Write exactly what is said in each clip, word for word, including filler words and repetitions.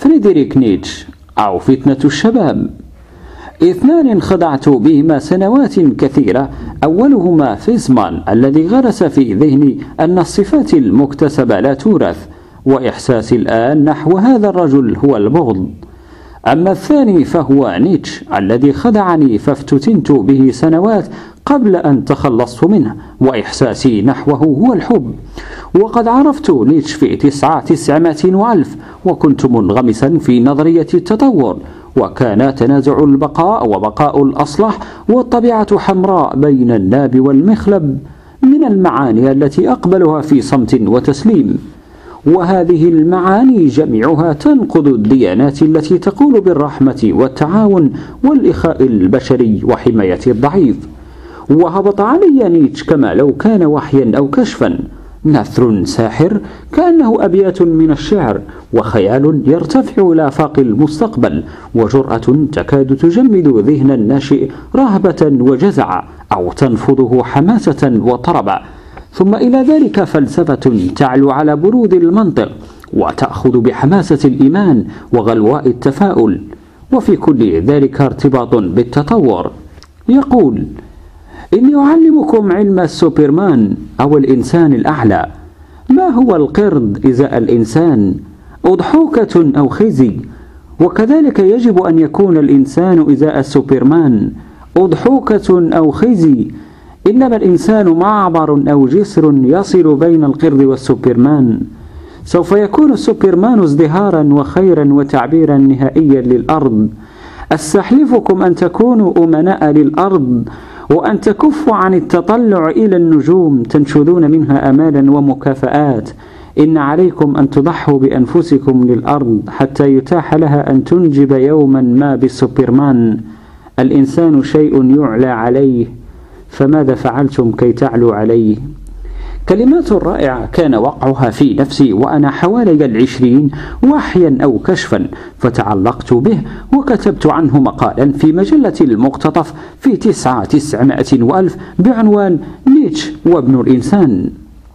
فريدريك نيتشه أو فتنة الشباب. اثنان انخدعت بهما سنوات كثيرة، أولهما فيزمان الذي غرس في ذهني أن الصفات المكتسبة لا تورث، وإحساسي الآن نحو هذا الرجل هو البغض. أما الثاني فهو نيتشه الذي خدعني فافتتنت به سنوات قبل أن تخلصت منه، وإحساسي نحوه هو الحب. وقد عرفت نيتشه في تسعة تسعمائة وألف، وكنت منغمسا في نظرية التطور، وكان تنازع البقاء وبقاء الأصلح والطبيعة حمراء بين الناب والمخلب من المعاني التي أقبلها في صمت وتسليم. وهذه المعاني جميعها تنقض الديانات التي تقول بالرحمة والتعاون والإخاء البشري وحماية الضعيف. وهبط علي نيتشه كما لو كان وحيا أو كشفا، نثر ساحر كأنه أبيات من الشعر، وخيال يرتفع إلى آفاق المستقبل، وجرأة تكاد تجمد ذهن الناشئ رهبة وجزع، أو تنفضه حماسة وطربا. ثم إلى ذلك فلسفة تعلو على برود المنطق، وتأخذ بحماسة الإيمان وغلواء التفاؤل، وفي كل ذلك ارتباط بالتطور. يقول: إني أعلمكم علم السوبرمان أو الإنسان الأعلى. ما هو القرد إزاء الإنسان؟ أضحوكة أو خزي. وكذلك يجب أن يكون الإنسان إزاء السوبرمان أضحوكة أو خزي. إنما الإنسان معبر أو جسر يصل بين القرد والسوبرمان. سوف يكون السوبرمان ازدهارا وخيرا وتعبيرا نهائيا للأرض. أستحلفكم أن تكونوا أمناء للأرض، وأن تكفوا عن التطلع إلى النجوم تنشذون منها أمالا ومكافآت. إن عليكم أن تضحوا بأنفسكم للأرض حتى يتاح لها أن تنجب يوما ما بالسوبرمان. الإنسان شيء يعلى عليه، فماذا فعلتم كي تعلوا عليه؟ كلمات رائعة كان وقعها في نفسي وأنا حوالي العشرين، وحيا أو كشفا، فتعلقت به وكتبت عنه مقالا في مجلة المقتطف في تسعة تسعمائة وألف بعنوان نيتشه وابن الإنسان.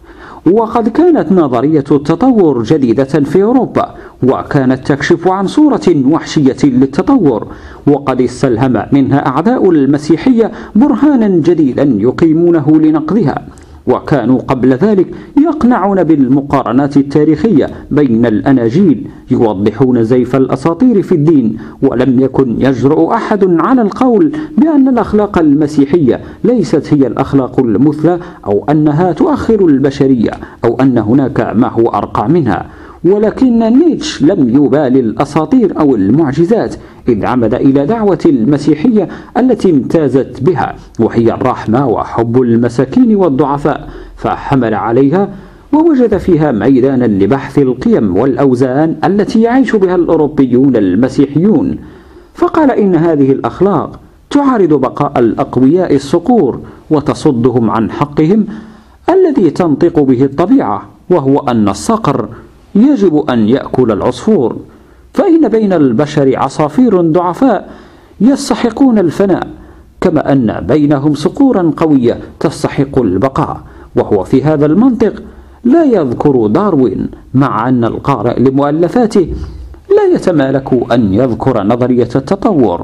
وقد كانت نظرية التطور جديدة في أوروبا، وكانت تكشف عن صورة وحشية للتطور، وقد استلهم منها أعداء المسيحية برهانا جديدا يقيمونه لنقضها. وكانوا قبل ذلك يقنعون بالمقارنات التاريخية بين الأناجيل، يوضحون زيف الأساطير في الدين، ولم يكن يجرؤ أحد على القول بأن الأخلاق المسيحية ليست هي الأخلاق المثلى، أو أنها تؤخر البشرية، أو أن هناك ما هو أرقى منها. ولكن نيتشه لم يبالي الأساطير أو المعجزات، إذ عمد إلى دعوة المسيحية التي امتازت بها، وهي الرحمة وحب المساكين والضعفاء، فحمل عليها ووجد فيها ميدانا لبحث القيم والأوزان التي يعيش بها الأوروبيون المسيحيون. فقال إن هذه الأخلاق تعارض بقاء الأقوياء الصقور، وتصدهم عن حقهم الذي تنطق به الطبيعة، وهو أن الصقر يجب أن يأكل العصفور. فإن بين البشر عصافير ضعفاء يستحقون الفناء، كما أن بينهم صقورا قوية تستحق البقاء. وهو في هذا المنطق لا يذكر داروين، مع أن القارئ لمؤلفاته لا يتمالك أن يذكر نظرية التطور.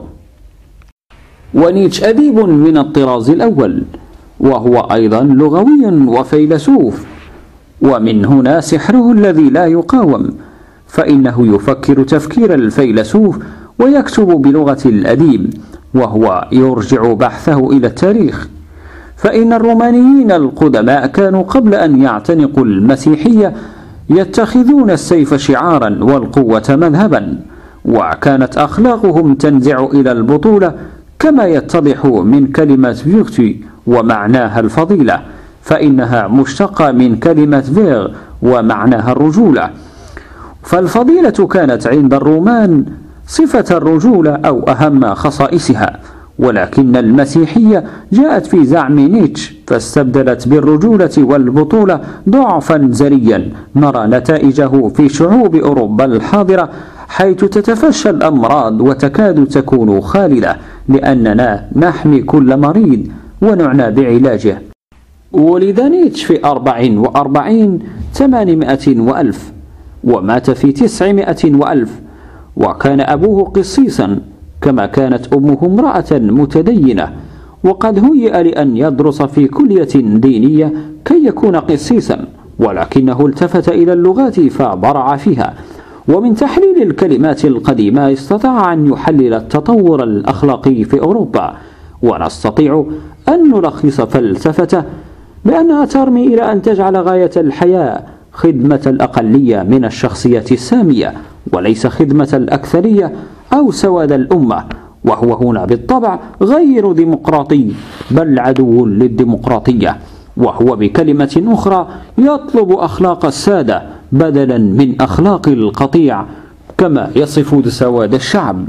ونيتشه أديب من الطراز الأول، وهو أيضا لغوي وفيلسوف، ومن هنا سحره الذي لا يقاوم، فإنه يفكر تفكير الفيلسوف ويكتب بلغة الأديب، وهو يرجع بحثه إلى التاريخ. فإن الرومانيين القدماء كانوا قبل أن يعتنقوا المسيحية يتخذون السيف شعارا والقوة مذهبا، وكانت أخلاقهم تنزع إلى البطولة، كما يتضح من كلمة فيرتي ومعناها الفضيلة، فإنها مشتقة من كلمة فيغ ومعناها الرجولة. فالفضيلة كانت عند الرومان صفة الرجولة أو أهم خصائصها، ولكن المسيحية جاءت في زعم نيتشه فاستبدلت بالرجولة والبطولة ضعفا زريا نرى نتائجه في شعوب أوروبا الحاضرة، حيث تتفشى الأمراض وتكاد تكون خالدة، لأننا نحمي كل مريض ونعنى بعلاجه. ولد نيتشه في أربع وأربعين ثمانمائة وألف، ومات في تسعمائة وألف، وكان أبوه قسيسا كما كانت أمه امرأة متدينة، وقد هيئ لأن يدرس في كلية دينية كي يكون قسيسا، ولكنه التفت إلى اللغات فبرع فيها، ومن تحليل الكلمات القديمة استطاع أن يحلل التطور الأخلاقي في أوروبا. ونستطيع أن نلخص فلسفته بأنها ترمي إلى أن تجعل غاية الحياة خدمة الأقلية من الشخصية السامية، وليس خدمة الأكثرية أو سواد الأمة، وهو هنا بالطبع غير ديمقراطي بل عدو للديمقراطية، وهو بكلمة أخرى يطلب أخلاق السادة بدلا من أخلاق القطيع كما يصف سواد الشعب.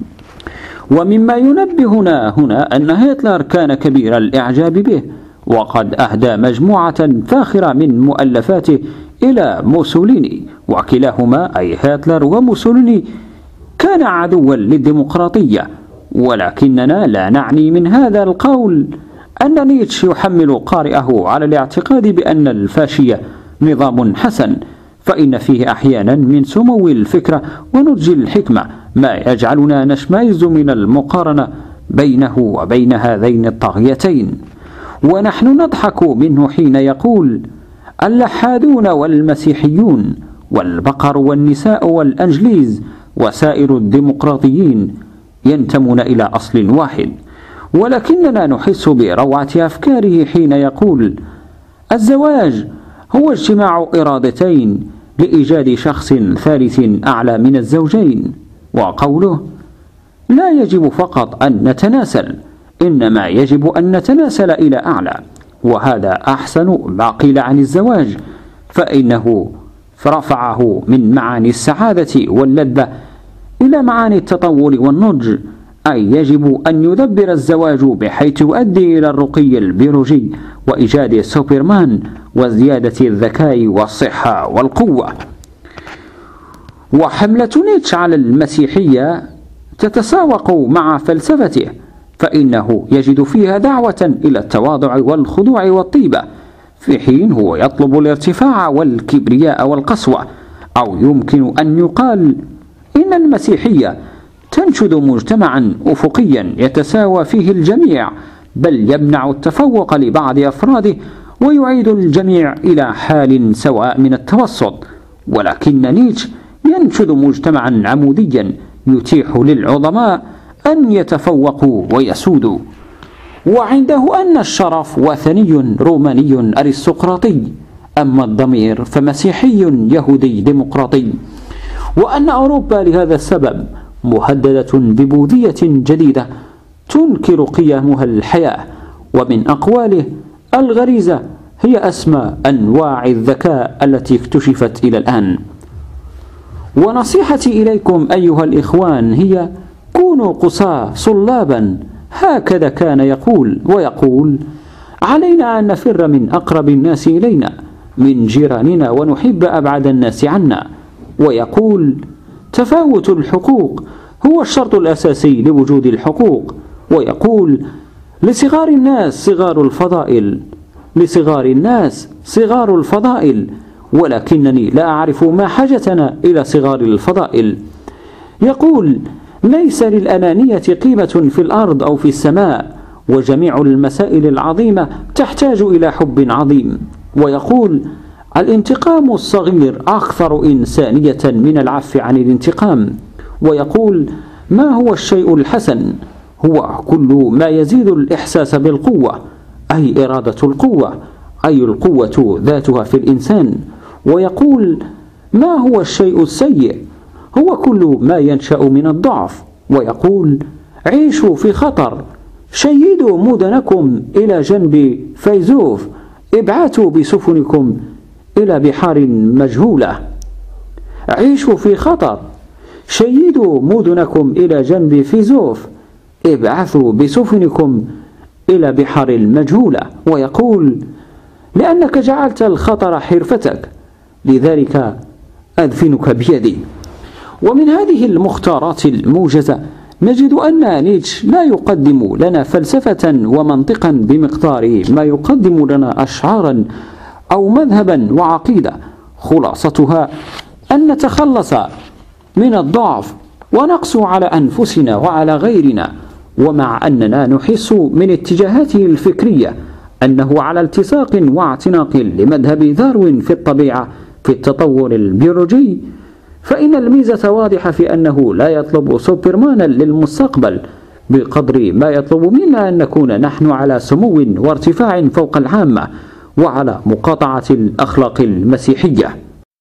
ومما ينبهنا هنا أن هتلر كان كبير الإعجاب به، وقد أهدى مجموعة فاخرة من مؤلفاته إلى موسوليني، وكلاهما أي هتلر وموسوليني كان عدوا للديمقراطية. ولكننا لا نعني من هذا القول أن نيتشه يحمل قارئه على الاعتقاد بأن الفاشية نظام حسن، فإن فيه أحيانا من سمو الفكرة ونضج الحكمة ما يجعلنا نشمئز من المقارنة بينه وبين هذين الطاغيتين. ونحن نضحك منه حين يقول: اللحادون والمسيحيون والبقر والنساء والأنجليز وسائر الديمقراطيين ينتمون إلى أصل واحد. ولكننا نحس بروعة أفكاره حين يقول: الزواج هو اجتماع إرادتين لإيجاد شخص ثالث أعلى من الزوجين. وقوله: لا يجب فقط أن نتناسل، إنما يجب أن نتناسل إلى أعلى. وهذا أحسن ما قيل عن الزواج، فإنه رفعه من معاني السعادة واللذة إلى معاني التطور والنضج، أي يجب أن يدبر الزواج بحيث يؤدي إلى الرقي البيولوجي وإيجاد سوبرمان وزيادة الذكاء والصحة والقوة. وحملة نيتشه على المسيحية تتساوق مع فلسفته، فإنه يجد فيها دعوة إلى التواضع والخضوع والطيبة، في حين هو يطلب الارتفاع والكبرياء والقسوة. أو يمكن أن يقال إن المسيحية تنشد مجتمعا أفقيا يتساوى فيه الجميع، بل يمنع التفوق لبعض أفراده ويعيد الجميع إلى حال سواء من التوسط. ولكن نيتشه ينشد مجتمعا عموديا يتيح للعظماء أن يتفوقوا ويسودوا، وعنده أن الشرف وثني روماني أرستقراطي، أما الضمير فمسيحي يهودي ديمقراطي، وأن أوروبا لهذا السبب مهددة ببوذية جديدة تنكر قيمها الحياة. ومن أقواله: الغريزة هي أسمى أنواع الذكاء التي اكتشفت إلى الآن. ونصيحتي إليكم أيها الإخوان هي: كونوا قساة صلابا، هكذا كان يقول. ويقول: علينا أن نفر من أقرب الناس إلينا من جيراننا ونحب أبعد الناس عنا. ويقول: تفاوت الحقوق هو الشرط الأساسي لوجود الحقوق. ويقول: لصغار الناس صغار الفضائل، لصغار الناس صغار الفضائل، ولكنني لا أعرف ما حاجتنا إلى صغار الفضائل. يقول: ليس للأنانية قيمة في الأرض أو في السماء، وجميع المسائل العظيمة تحتاج إلى حب عظيم. ويقول: الانتقام الصغير أكثر إنسانية من العفو عن الانتقام. ويقول: ما هو الشيء الحسن؟ هو كل ما يزيد الإحساس بالقوة، أي إرادة القوة، أي القوة ذاتها في الإنسان. ويقول: ما هو الشيء السيء؟ هو كل ما ينشأ من الضعف. ويقول: عيشوا في خطر، شيدوا مدنكم إلى جنب فيزوف، ابعثوا بسفنكم إلى بحار مجهولة. عيشوا في خطر، شيدوا مدنكم إلى جنب فيزوف، ابعثوا بسفنكم إلى بحار مجهولة. ويقول: لأنك جعلت الخطر حرفتك، لذلك أدفنك بيدي. ومن هذه المختارات الموجزة نجد أن نيتشه لا يقدم لنا فلسفة ومنطقا بمقدار ما يقدم لنا أشعارا أو مذهبا وعقيدة، خلاصتها أن نتخلص من الضعف ونقسو على أنفسنا وعلى غيرنا، ومع أننا نحس من اتجاهاته الفكرية أنه على التصاق واعتناق لمذهب داروين في الطبيعة في التطور البيولوجي، فإن الميزة واضحة في أنه لا يطلب سوبرمانا للمستقبل بقدر ما يطلب منا أن نكون نحن على سمو وارتفاع فوق العامة وعلى مقاطعة الأخلاق المسيحية.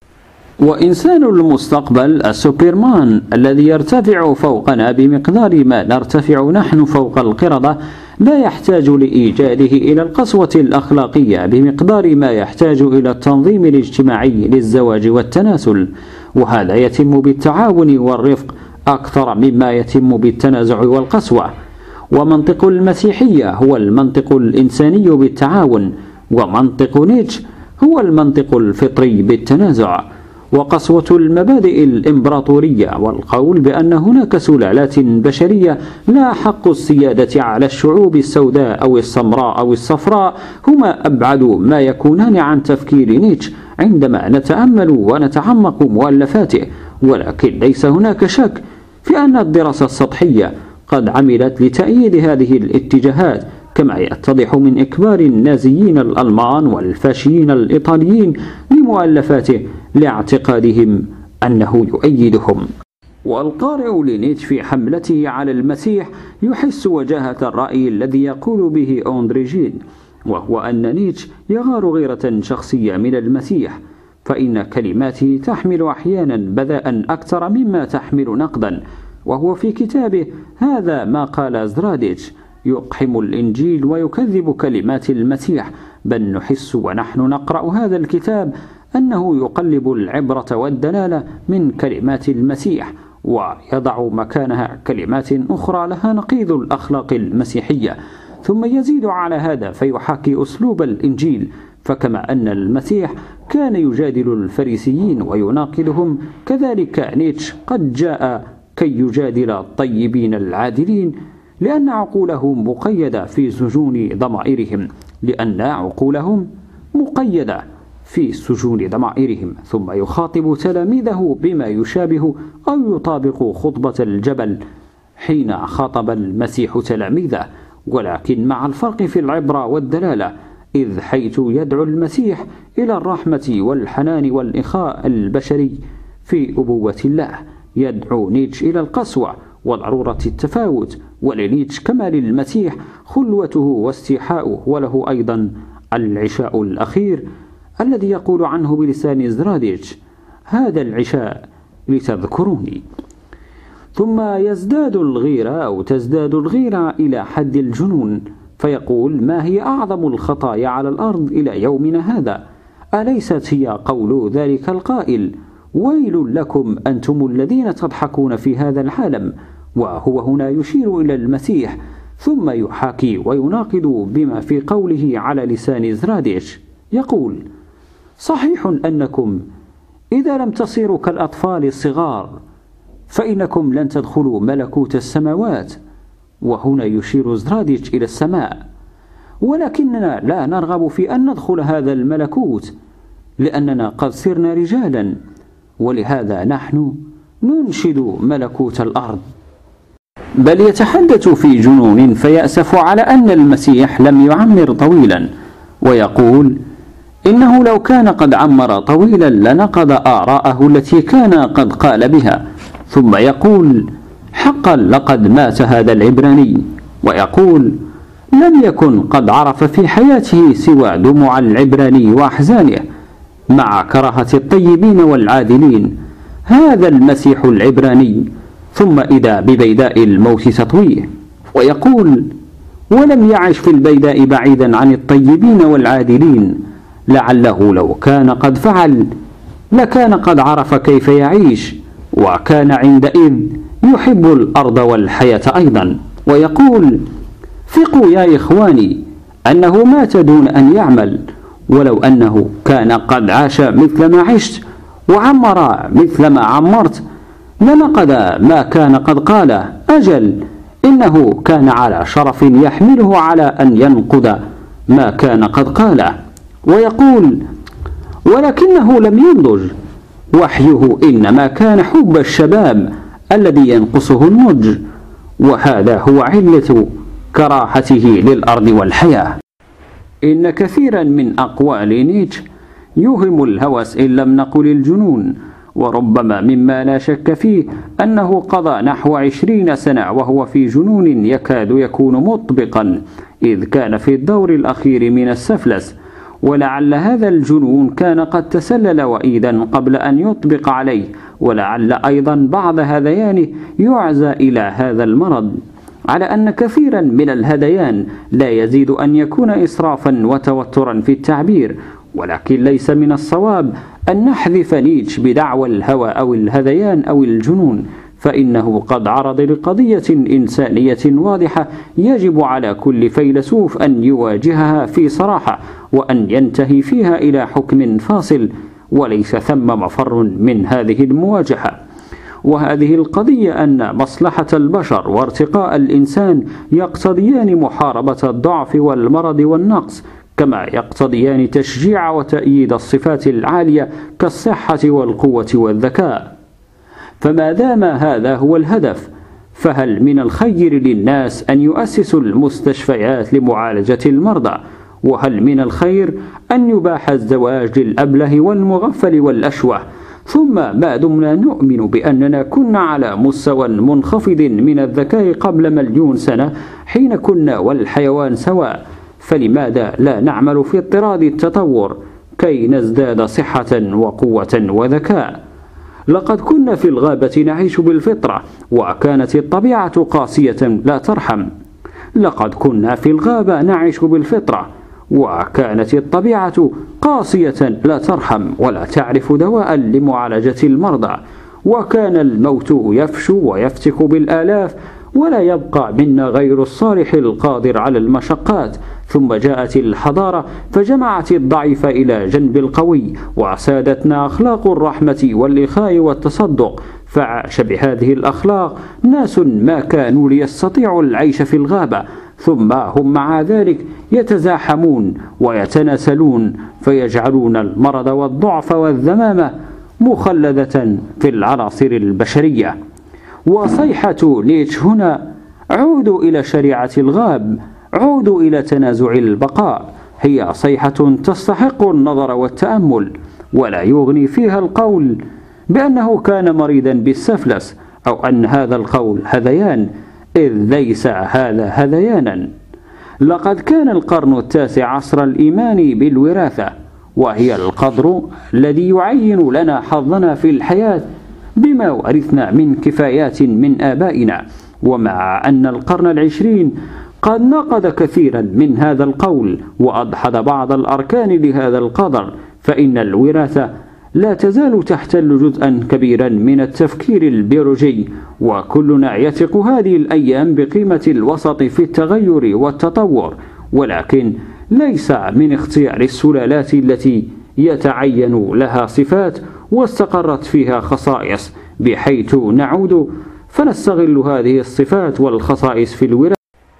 وإنسان المستقبل السوبرمان الذي يرتفع فوقنا بمقدار ما نرتفع نحن فوق القردة لا يحتاج لإيجاده إلى القسوة الأخلاقية بمقدار ما يحتاج إلى التنظيم الاجتماعي للزواج والتناسل، وهذا يتم بالتعاون والرفق أكثر مما يتم بالتنازع والقسوة. ومنطق المسيحية هو المنطق الإنساني بالتعاون، ومنطق نيتشه هو المنطق الفطري بالتنازع. وقسوة المبادئ الإمبراطورية والقول بأن هناك سلالات بشرية لا حق السيادة على الشعوب السوداء أو السمراء أو الصفراء هما أبعد ما يكونان عن تفكير نيتشه عندما نتأمل ونتعمق مؤلفاته. ولكن ليس هناك شك في أن الدراسة السطحية قد عملت لتأييد هذه الاتجاهات، كما يتضح من إكبار النازيين الألمان والفاشيين الإيطاليين لمؤلفاته لاعتقادهم أنه يؤيدهم. والقارئ لنيتشه في حملته على المسيح يحس وجاهة الرأي الذي يقول به أندري جيد، وهو أن نيتشه يغار غيرة شخصية من المسيح، فإن كلماته تحمل أحيانا بذاء أكثر مما تحمل نقدا. وهو في كتابه هذا ما قال زراديتش يقحم الإنجيل ويكذب كلمات المسيح، بل نحس ونحن نقرأ هذا الكتاب أنه يقلب العبرة والدلالة من كلمات المسيح ويضع مكانها كلمات أخرى لها نقيض الأخلاق المسيحية، ثم يزيد على هذا فيحاكي أسلوب الإنجيل. فكما أن المسيح كان يجادل الفريسيين ويناقضهم، كذلك نيتشه قد جاء كي يجادل الطيبين العادلين، لأن عقولهم مقيدة في سجون ضمائرهم لأن عقولهم مقيدة في سجون ضمائرهم ثم يخاطب تلاميذه بما يشابه أو يطابق خطبة الجبل حين خاطب المسيح تلاميذه، ولكن مع الفرق في العبرة والدلالة، إذ حيث يدعو المسيح إلى الرحمة والحنان والإخاء البشري في أبوة الله، يدعو نيتشه إلى القسوة وضرورة التفاوت. ولنيتشه كما للمسيح خلوته واستيحاؤه، وله أيضا العشاء الأخير الذي يقول عنه بلسان زراديتش هذا العشاء لتذكروني. ثم يزداد الغيرة أو تزداد الغيرة إلى حد الجنون، فيقول ما هي أعظم الخطايا على الأرض إلى يومنا هذا؟ أليست هي قول ذلك القائل ويل لكم أنتم الذين تضحكون في هذا العالم؟ وهو هنا يشير إلى المسيح، ثم يحاكي ويناقض بما في قوله على لسان زراديتش. يقول صحيح أنكم إذا لم تصيروا كالأطفال الصغار فإنكم لن تدخلوا ملكوت السماوات. وهنا يشير زراديتش إلى السماء، ولكننا لا نرغب في أن ندخل هذا الملكوت لأننا قد صرنا رجالا، ولهذا نحن ننشد ملكوت الأرض. بل يتحدث في جنون فيأسف على أن المسيح لم يعمر طويلا، ويقول إنه لو كان قد عمر طويلا لنقض آراءه التي كان قد قال بها. ثم يقول حقا لقد مات هذا العبراني، ويقول لم يكن قد عرف في حياته سوى دموع العبراني وأحزانه مع كراهة الطيبين والعادلين، هذا المسيح العبراني. ثم إذا ببيداء الموت تطويه، ويقول ولم يعش في البيداء بعيدا عن الطيبين والعادلين، لعله لو كان قد فعل لكان قد عرف كيف يعيش، وكان عندئذ يحب الأرض والحياة أيضا. ويقول ثقوا يا إخواني أنه مات دون أن يعمل، ولو أنه كان قد عاش مثل ما عشت وعمر مثل ما عمرت لنقض ما كان قد قاله. أجل إنه كان على شرف يحمله على أن ينقض ما كان قد قاله. ويقول ولكنه لم ينضج، وحيه إنما كان حب الشباب الذي ينقصه النضج، وهذا هو علة كراهته للأرض والحياة. إن كثيرا من أقوال نيتشه يوهم الهوس إن لم نقل الجنون، وربما مما لا شك فيه أنه قضى نحو عشرين سنة وهو في جنون يكاد يكون مطبقا، إذ كان في الدور الأخير من السفلس، ولعل هذا الجنون كان قد تسلل وإيدا قبل أن يطبق عليه، ولعل أيضا بعض هذيانه يعزى إلى هذا المرض، على أن كثيرا من الهذيان لا يزيد أن يكون إسرافا وتوترا في التعبير، ولكن ليس من الصواب أن نحذف نيتشه بدعوى الهوى أو الهذيان أو الجنون، فإنه قد عرض لقضية إنسانية واضحة يجب على كل فيلسوف أن يواجهها في صراحة، وأن ينتهي فيها إلى حكم فاصل، وليس ثم مفر من هذه المواجهة. وهذه القضية أن مصلحة البشر وارتقاء الإنسان يقتضيان محاربة الضعف والمرض والنقص، كما يقتضيان تشجيع وتأييد الصفات العالية كالصحة والقوة والذكاء. فما دام هذا هو الهدف، فهل من الخير للناس أن يؤسسوا المستشفيات لمعالجة المرضى؟ وهل من الخير أن يباح الزواج للأبله والمغفل والأشوه؟ ثم ما دمنا نؤمن بأننا كنا على مستوى منخفض من الذكاء قبل مليون سنة حين كنا والحيوان سواء، فلماذا لا نعمل في اضطراد التطور كي نزداد صحة وقوة وذكاء؟ لقد كنا في الغابة نعيش بالفطرة، وكانت الطبيعة قاسية لا ترحم. لقد كنا في الغابة نعيش بالفطرة، وكانت الطبيعة قاسية لا ترحم ولا تعرف دواء لمعالجة المرضى، وكان الموت يفشو ويفتك بالآلاف، ولا يبقى منا غير الصالح القادر على المشقات. ثم جاءت الحضارة فجمعت الضعيف إلى جنب القوي، وسادتنا أخلاق الرحمة والإخاء والتصدق، فعاش بهذه الأخلاق ناس ما كانوا ليستطيعوا العيش في الغابة، ثم هم مع ذلك يتزاحمون ويتناسلون، فيجعلون المرض والضعف والذمامة مخلدة في العناصر البشرية. وصيحة نيتشه هنا: عودوا إلى شريعة الغاب، عودوا إلى تنازع البقاء، هي صيحة تستحق النظر والتأمل، ولا يغني فيها القول بأنه كان مريضا بالسفلس، أو أن هذا القول هذيان، إذ ليس هذا هذيانا. لقد كان القرن التاسع عصر الإيمان بالوراثة، وهي القدر الذي يعين لنا حظنا في الحياة بما ورثنا من كفايات من آبائنا. ومع أن القرن العشرين قد نقض كثيرا من هذا القول وأدحض بعض الأركان لهذا القدر، فإن الوراثة لا تزال تحتل جزءا كبيرا من التفكير البيولوجي، وكلنا يثق هذه الأيام بقيمة الوسط في التغير والتطور، ولكن ليس من اختيار السلالات التي يتعين لها صفات واستقرت فيها خصائص بحيث نعود فنستغل هذه الصفات والخصائص في الوراثة.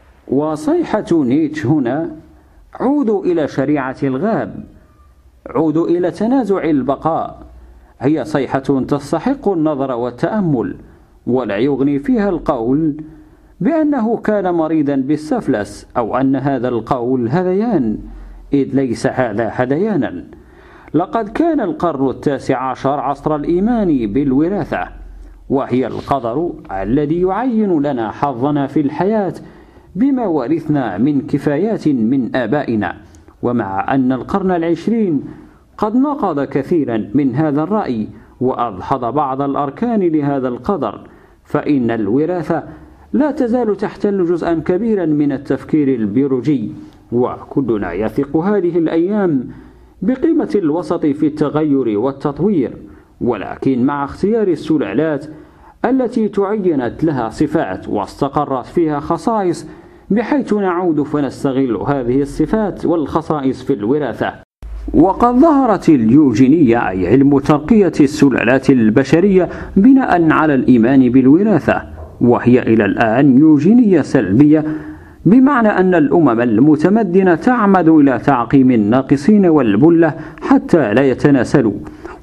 وصيحة نيتشه هنا: عودوا إلى شريعة الغاب، عودوا إلى تنازع البقاء، هي صيحة تستحق النظر والتأمل، ولا يغني فيها القول بأنه كان مريضا بالسفلس، أو أن هذا القول هذيان، إذ ليس هذا هذيانا. لقد كان القرن التاسع عشر عصر الإيمان بالوراثة، وهي القدر الذي يعين لنا حظنا في الحياة بما ورثنا من كفايات من آبائنا. ومع أن القرن العشرين قد نقض كثيرا من هذا الرأي وأدحض بعض الأركان لهذا القدر، فإن الوراثة لا تزال تحتل جزءا كبيرا من التفكير البيولوجي، وكلنا يثق هذه الأيام بقيمة الوسط في التغير والتطوير، ولكن مع اختيار السلالات التي تعينت لها صفات واستقرت فيها خصائص بحيث نعود فنستغل هذه الصفات والخصائص في الوراثة. وقد ظهرت اليوجينية، أي علم ترقية السلالات البشرية بناء على الإيمان بالوراثة، وهي إلى الآن يوجينية سلبية، بمعنى أن الأمم المتمدنة تعمد إلى تعقيم الناقصين والبلة حتى لا يتناسلوا،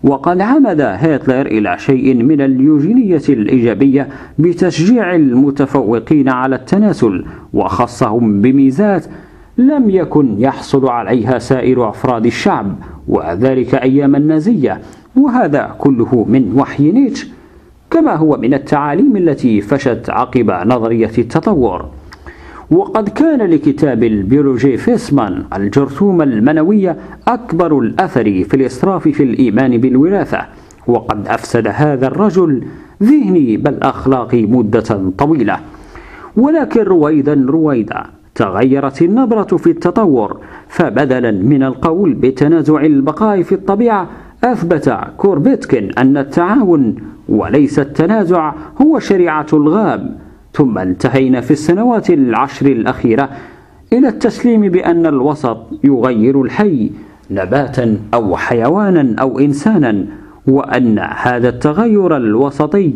وقد عمد هتلر إلى شيء من اليوجينية الإيجابية بتشجيع المتفوقين على التناسل، وخصهم بميزات لم يكن يحصل عليها سائر أفراد الشعب، وذلك أيام النازية. وهذا كله من وحي نيتشه، كما هو من التعاليم التي فشت عقب نظرية التطور. وقد كان لكتاب البيولوجي فيسمان الجرثومة المنوية أكبر الأثر في الإسراف في الإيمان بالوراثة، وقد أفسد هذا الرجل ذهني بل أخلاقي مدة طويلة. ولكن رويدا رويدا تغيرت النظرة في التطور، فبدلا من القول بتنازع البقاء في الطبيعة، أثبت كوربيتكن أن التعاون وليس التنازع هو شريعة الغاب. ثم انتهينا في السنوات العشر الأخيرة إلى التسليم بأن الوسط يغير الحي نباتا أو حيوانا أو إنسانا، وأن هذا التغير الوسطي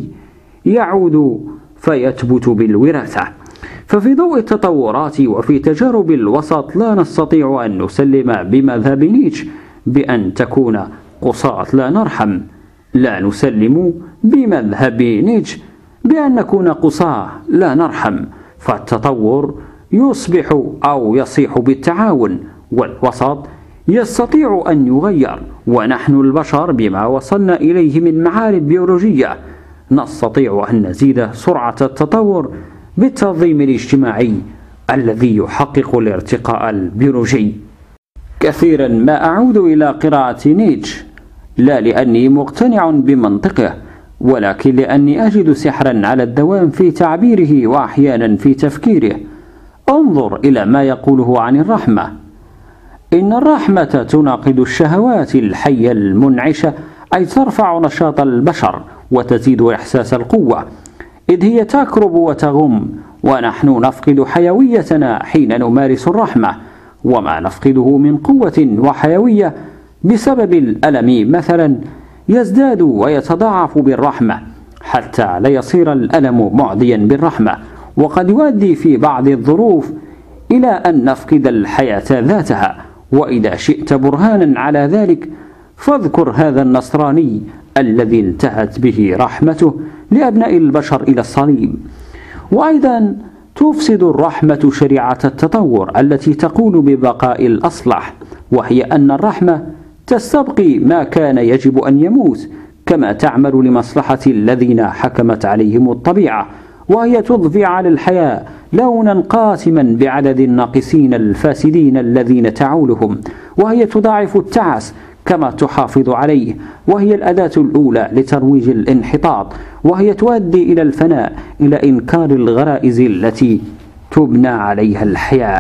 يعود فيثبت بالوراثة. ففي ضوء التطورات وفي تجارب الوسط لا نستطيع أن نسلم بمذهب نيتشه بأن تكون قصاة لا نرحم. لا نسلم بمذهب نيتشه بأن نكون قصاة لا نرحم، فالتطور يصبح أو يصيح بالتعاون، والوسط يستطيع أن يغير. ونحن البشر بما وصلنا إليه من معارف بيولوجية نستطيع أن نزيد سرعة التطور بالتنظيم الاجتماعي الذي يحقق الارتقاء البيولوجي. كثيرا ما أعود إلى قراءة نيتشه، لا لأني مقتنع بمنطقه، ولكن لأني أجد سحرا على الدوام في تعبيره وأحيانا في تفكيره. انظر إلى ما يقوله عن الرحمة: إن الرحمة تناقض الشهوات الحية المنعشة، أي ترفع نشاط البشر وتزيد إحساس القوة، إذ هي تكرب وتغم، ونحن نفقد حيويتنا حين نمارس الرحمة، وما نفقده من قوة وحيوية بسبب الألم مثلا يزداد ويتضاعف بالرحمة، حتى لا يصير الألم معديا بالرحمة، وقد يؤدي في بعض الظروف إلى أن نفقد الحياة ذاتها. وإذا شئت برهانا على ذلك فاذكر هذا النصراني الذي انتهت به رحمته لأبناء البشر إلى الصليب. وأيضا تفسد الرحمة شريعة التطور التي تقول ببقاء الأصلح، وهي أن الرحمة تستبقي ما كان يجب أن يموت، كما تعمل لمصلحة الذين حكمت عليهم الطبيعة، وهي تضفي على الحياة لونا قاتما بعدد الناقصين الفاسدين الذين تعولهم، وهي تضاعف التعس كما تحافظ عليه، وهي الأداة الأولى لترويج الانحطاط، وهي تؤدي إلى الفناء، إلى إنكار الغرائز التي تبنى عليها الحياة.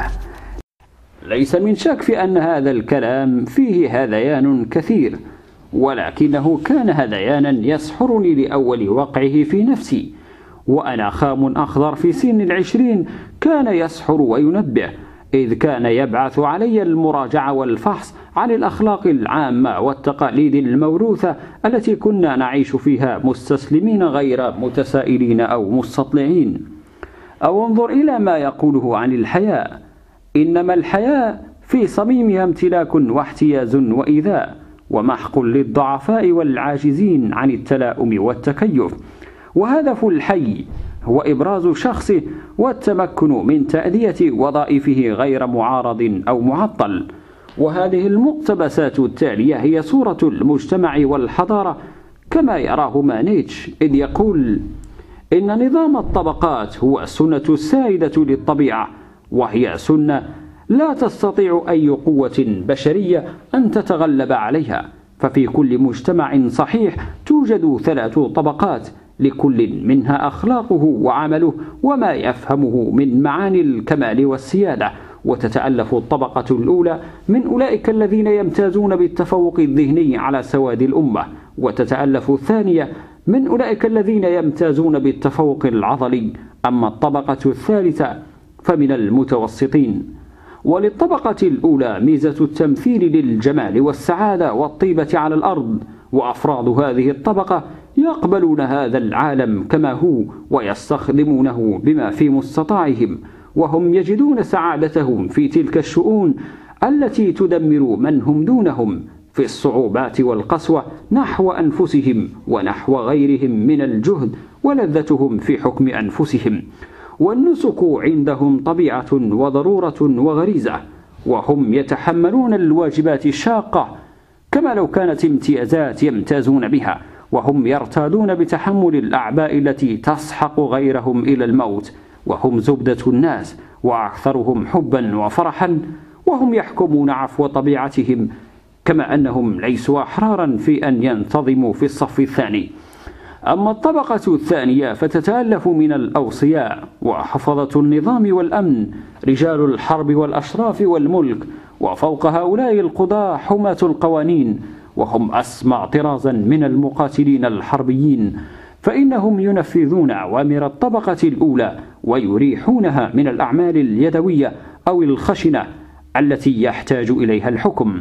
ليس من شك في أن هذا الكلام فيه هذيان كثير، ولكنه كان هذيانا يسحرني لأول وقعه في نفسي، وأنا خام أخضر في سن العشرين كان يسحر وينبه، إذ كان يبعث علي المراجعة والفحص عن الأخلاق العامة والتقاليد الموروثة التي كنا نعيش فيها مستسلمين غير متسائلين أو مستطلعين. أو انظر إلى ما يقوله عن الحياة: إنما الحياة في صميمها امتلاك واحتياز وإيذاء، ومحق للضعفاء والعاجزين عن التلاؤم والتكيف، وهدف الحي هو إبراز شخصه والتمكن من تأدية وظائفه غير معارض أو معطل. وهذه المقتبسات التالية هي صورة المجتمع والحضارة كما يراهما نيتشه، إذ يقول: إن نظام الطبقات هو السنة السائدة للطبيعة، وهي سنة لا تستطيع أي قوة بشرية أن تتغلب عليها، ففي كل مجتمع صحيح توجد ثلاث طبقات، لكل منها أخلاقه وعمله وما يفهمه من معاني الكمال والسيادة، وتتألف الطبقة الأولى من أولئك الذين يمتازون بالتفوق الذهني على سواد الأمة، وتتألف الثانية من أولئك الذين يمتازون بالتفوق العضلي، أما الطبقة الثالثة فمن المتوسطين. وللطبقة الأولى ميزة التمثيل للجمال والسعادة والطيبة على الأرض، وأفراد هذه الطبقة يقبلون هذا العالم كما هو ويستخدمونه بما في مستطاعهم، وهم يجدون سعادتهم في تلك الشؤون التي تدمر من هم دونهم، في الصعوبات والقسوة نحو أنفسهم ونحو غيرهم من الجهد ولذتهم في حكم أنفسهم. والنسك عندهم طبيعة وضرورة وغريزة، وهم يتحملون الواجبات الشاقة كما لو كانت امتيازات يمتازون بها، وهم يرتادون بتحمل الأعباء التي تسحق غيرهم إلى الموت، وهم زبدة الناس وأكثرهم حبا وفرحا، وهم يحكمون عفو طبيعتهم كما أنهم ليسوا أحرارا في أن ينتظموا في الصف الثاني. أما الطبقة الثانية فتتألف من الأوصياء وحفظة النظام والأمن، رجال الحرب والأشراف والملك، وفوق هؤلاء القضاة حماة القوانين، وهم أسمى طرازا من المقاتلين الحربيين، فإنهم ينفذون أوامر الطبقة الأولى ويريحونها من الأعمال اليدوية أو الخشنة التي يحتاج إليها الحكم.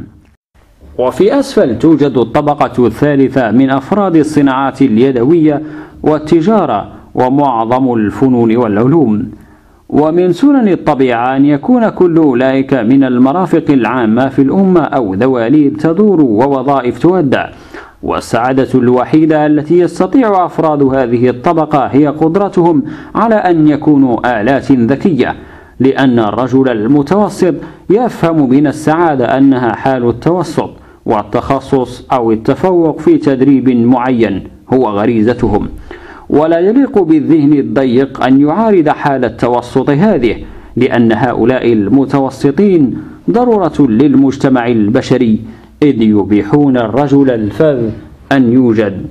وفي أسفل توجد الطبقة الثالثة من أفراد الصناعات اليدوية والتجارة ومعظم الفنون والعلوم. ومن سنن الطبيعة أن يكون كل أولئك من المرافق العامة في الأمة أو دواليب تدور ووظائف تودع، والسعادة الوحيدة التي يستطيع أفراد هذه الطبقة هي قدرتهم على أن يكونوا آلات ذكية، لأن الرجل المتوسط يفهم من السعادة أنها حال التوسط، والتخصص أو التفوق في تدريب معين هو غريزتهم، ولا يليق بالذهن الضيق أن يعارض حال التوسط هذه، لأن هؤلاء المتوسطين ضرورة للمجتمع البشري، إذ يبيحون الرجل الفذ أن يوجد.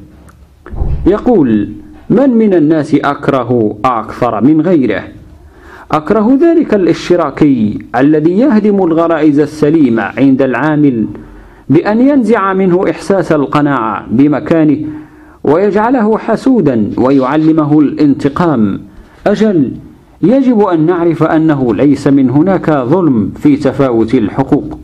يقول: من من الناس أكره أكثر من غيره؟ أكره ذلك الاشتراكي الذي يهدم الغرائز السليمة عند العامل بأن ينزع منه إحساس القناعة بمكانه ويجعله حسودا ويعلمه الانتقام. أجل، يجب أن نعرف أنه ليس من هناك ظلم في تفاوت الحقوق.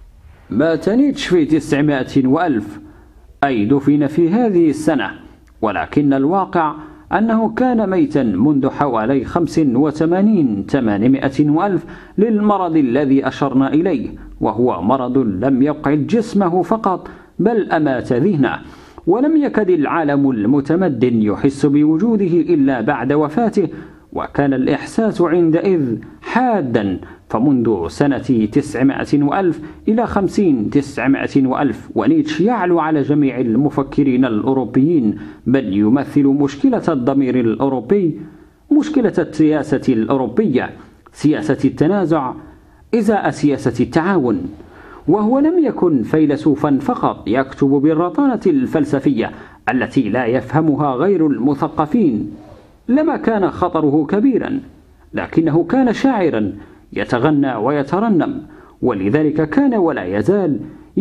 مات نيتشه في تسعمائة وألف، أي دفن في هذه السنة، ولكن الواقع أنه كان ميتا منذ حوالي خمس وثمانين ثمانمائة وألف للمرض الذي أشرنا إليه، وهو مرض لم يقعد جسمه فقط بل أمات ذهنه، ولم يكد العالم المتمدن يحس بوجوده إلا بعد وفاته، وكان الإحساس عندئذ حادا. فمنذ سنة تسعمائة وألف إلى خمسين تسعمائة وألف، ونيتشه يعلو على جميع المفكرين الأوروبيين، بل يمثل مشكلة الضمير الأوروبي، مشكلة السياسة الأوروبية، سياسة التنازع إزاء سياسة التعاون. وهو لم يكن فيلسوفا فقط يكتب بالرطانة الفلسفية التي لا يفهمها غير المثقفين، لما كان خطره كبيرا، لكنه كان شاعرا يتغنى ويترنم، ولذلك كان ولا يزال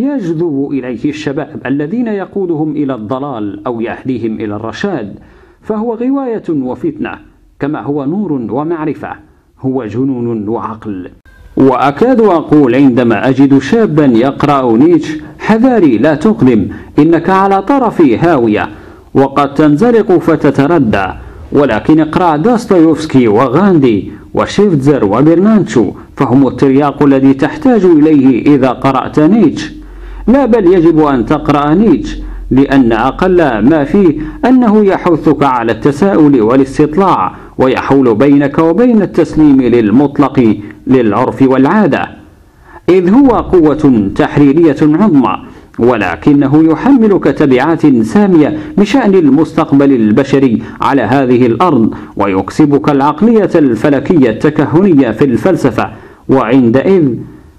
يجذب إليه الشباب الذين يقودهم إلى الضلال أو يهديهم إلى الرشاد. فهو غواية وفتنة كما هو نور ومعرفة، هو جنون وعقل. وأكاد أقول عندما أجد شابا يقرأ نيتشه: حذاري لا تقدم، إنك على طرف هاوية وقد تنزلق فتتردى، ولكن اقرأ داستويفسكي وغاندي وشيفتزر وبرنانشو، فهم الترياق الذي تحتاج إليه إذا قرأت نيتشه. لا، بل يجب أن تقرأ نيتشه، لأن أقل ما فيه أنه يحثك على التساؤل والاستطلاع، ويحول بينك وبين التسليم للمطلق للعرف والعادة، إذ هو قوة تحريرية عظمى، ولكنه يحملك تبعات سامية بشأن المستقبل البشري على هذه الأرض، ويكسبك العقلية الفلكية التكهنية في الفلسفة. وعندئذ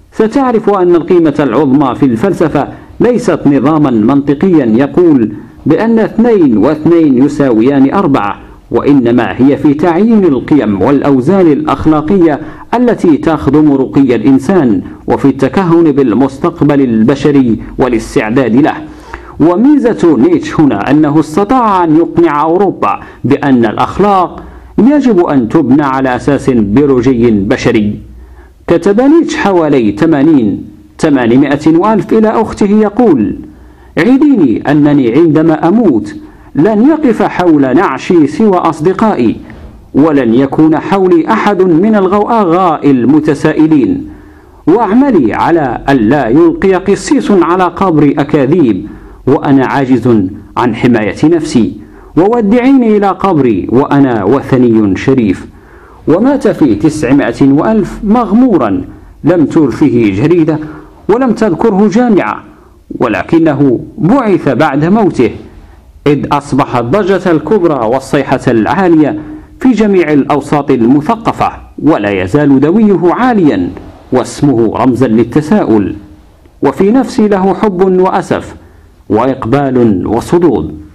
ستعرف أن القيمة العظمى في الفلسفة ليست نظاما منطقيا يقول بأن اثنين واثنين يساويان أربعة، وإنما هي في تعيين القيم والأوزان الأخلاقية التي تخدم رقي الإنسان، وفي التكهن بالمستقبل البشري والاستعداد له. وميزة نيتشه هنا أنه استطاع أن يقنع أوروبا بأن الأخلاق يجب أن تبنى على أساس بيولوجي بشري. كتب نيتشه حوالي ثمانين ثمانمائة وألف إلى أخته يقول: عديني أنني عندما أموت لن يقف حول نعشي سوى أصدقائي، ولن يكون حولي أحد من الغوغاء المتسائلين، واعملي على ألا يلقي قسيس على قبر أكاذيب وأنا عاجز عن حماية نفسي، وودعيني إلى قبري وأنا وثني شريف. ومات في تسعمائة وألف مغمورا، لم ترثه جريدة ولم تذكره جامعة، ولكنه بعث بعد موته، إذ أصبحت الضجة الكبرى والصيحة العالية في جميع الأوساط المثقفة، ولا يزال دويه عاليا واسمه رمزا للتساؤل، وفي نفسي له حب وأسف وإقبال وصدود.